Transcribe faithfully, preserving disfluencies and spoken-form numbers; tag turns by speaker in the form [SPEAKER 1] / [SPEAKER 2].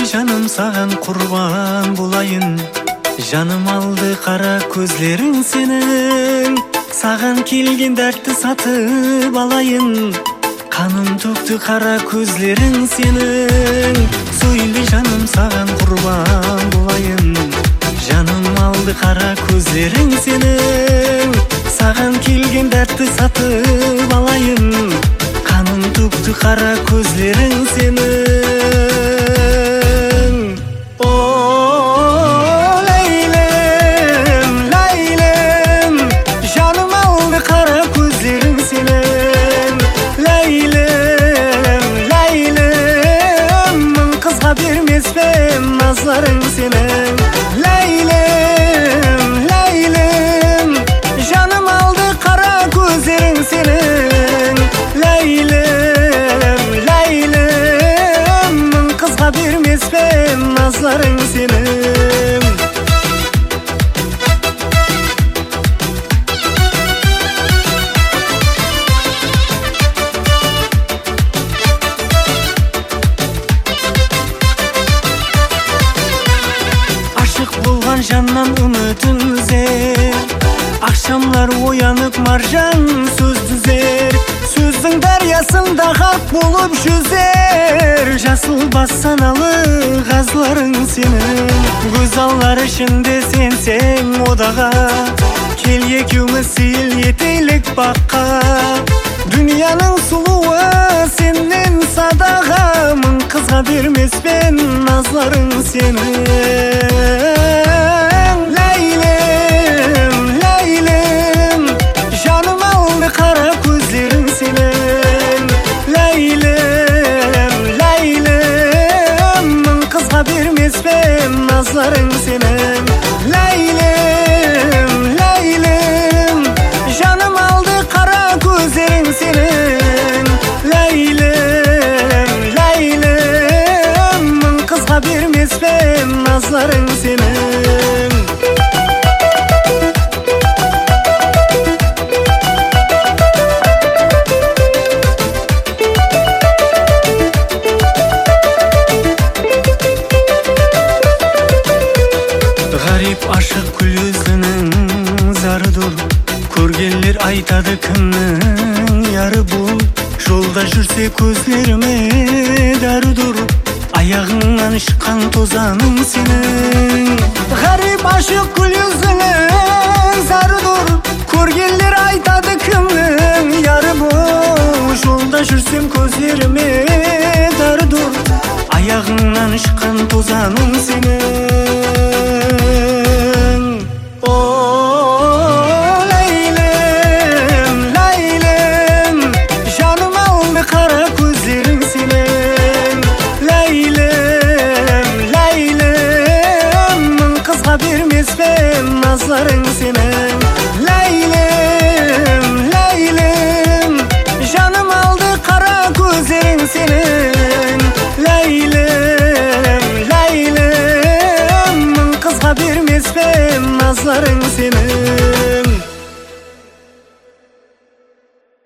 [SPEAKER 1] жаным саған құрбан болайын. Жаным алды қара көзлерің сенің, саған келген дәртті сатып алайын. Қаным төкті қара көзлерің сенің, сөйле жаным саған құрбан болайын. Жаным алды қара көзлерің сенің, саған келген дәртті сатып алайын. Қаным төкті қара көзлерің сенің. О, ләйлім, ләйлім, жаным алды қара көзлерің сенің. Ләйлім, ләйлім, мың қызға бермеспен назарың сенің. Ләйлім, ләйлім, жаным алды қара көзлерің сенің. Ләйлім, ләйлім, мың қызға бермеспен назарың сенің. Ашық болған жаннан үмітін үзер, ақшамлар оянып маржан сөз түзер. Сөздің дариясында ғарқ болып жүзер, жасыл бас саналы қазларың сенің. Көз аллар ішінде сенсең одаға, кел екеуміз сейіл етейлік баққа. Дүнияның сұлуы сеннен садаға, мың қызға бермеспен назларың сенің. Ләйлім, ләйлім, жаным алды қара көзлерің сенің. Ләйлім, ләйлім, мың қызға бермеспен назларың сенің. Ләйлім, ләйлім, жаным алды қара көзлерің сенің. Ләйлім, ләйлім, мың қызға бермеспен назларың сенің. Ғарип ашық күл өзінің зары тұр, көргенлер айтады кімнің яры бұл. Жолда жүрсе көзлеріме дәрі тұр, аяғыңнан шыққан тозаның сенің. Ғарип ашық күл өзінің зары тұр, көргенлер айтады кімнің яры бұл. Жолда жүрсем көзлеріме дәрі тұр, аяғыңнан шыққан тозаның сенің.